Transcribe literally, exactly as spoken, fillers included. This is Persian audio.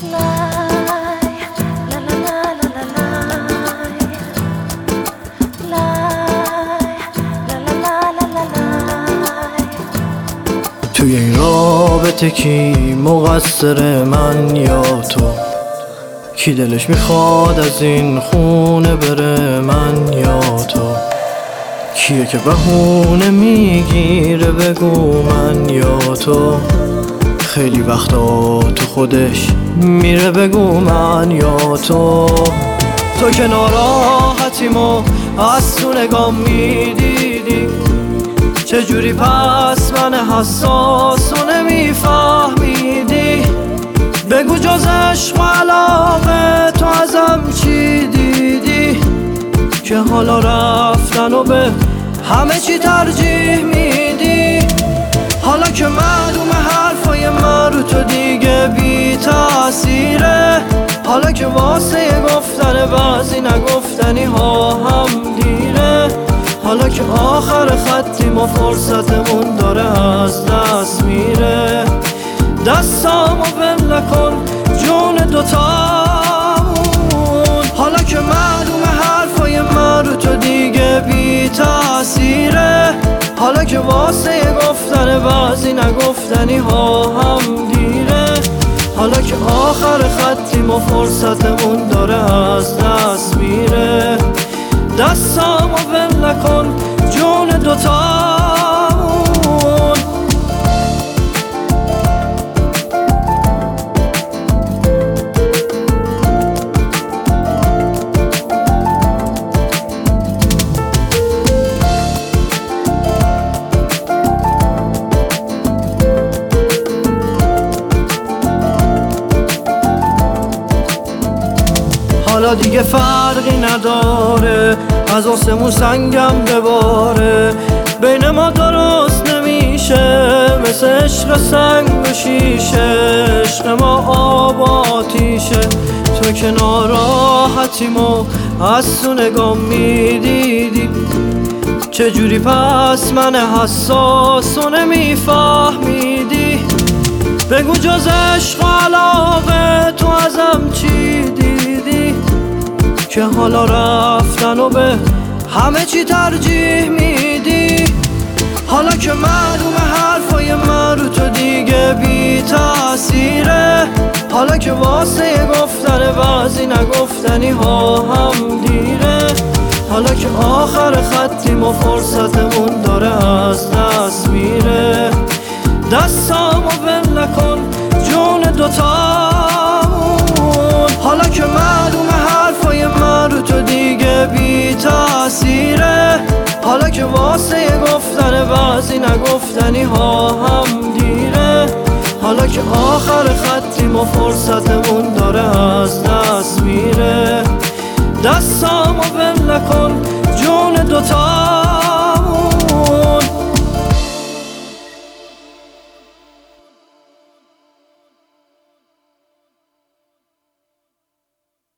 توی این رابطه کی مقصر، من یا تو؟ کی دلش میخواد از این خونه بره، من یا تو؟ کیه که بهونه میگیره بگو، من یا تو؟ خیلی وقتا تو خودش میره بگو، من یا تو؟ تو که ناراحتیمو از تو نگاه میدیدی، چجوری پس من حساسو نمیفهمیدی؟ بگو جز عشق و علاقه تو ازم چی دیدی، که حالا رفتن و به همه چی ترجیح میدی؟ حالا که معلومه حرفای من رو تو دیگه بی تأثیره، حالا که واسه گفتن بعضی نگفتنی ها هم دیره، حالا که آخر خطیم و فرصتمون داره از دست میره، دستامو بل نکن جون دوتامون. حالا که معلومه حرفای من رو تو دیگه بی تأثیره، حالا که واسه گفتن بعضی نگفتنی ها هم دیره، حالا که آخر خطیم و فرصتمون داره از دست میره، دستامو بل نکن جون دوتامون. حالا دیگه فرقی نداره از آسمون سنگم بباره، بین ما درست نمیشه مثل عشق سنگ و شیشه، عشق ما آب و آتیشه. تو که ناراحتیمو از تو نگاه میدیدی، چجوری پس من حساسو نمیفهمیدی؟ بگو جز عشق و علاقه تو ازم چی دیدی، که حالا رفتن و به همه چی ترجیح میدی؟ حالا که معلومه حرفای من رو تو دیگه بی تأثیره، حالا که واسه گفتن بعضی نگفتنی ها هم دیره، حالا که آخر خطیم و فرصتمون داره از دست میره، دستامو بل نکن جون دوتامون. حالا که معلومه حرفای من رو تو دیگه بی تأثیره، حالا که واسه گفتن بعضی نگفتنی ها هم دیره، حالا که آخر خطیم و فرصتمون داره از دست میره، دستامو بل نکن جون دوتا